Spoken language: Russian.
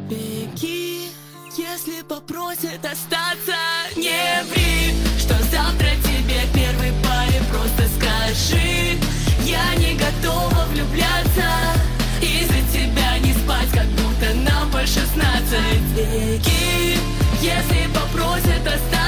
Беги, если попросят остаться. Не ври, что завтра тебе первой паре. Просто скажи, я не готова влюбляться. Из-за тебя не спать, как будто нам по 16. Беги, если попросят остаться.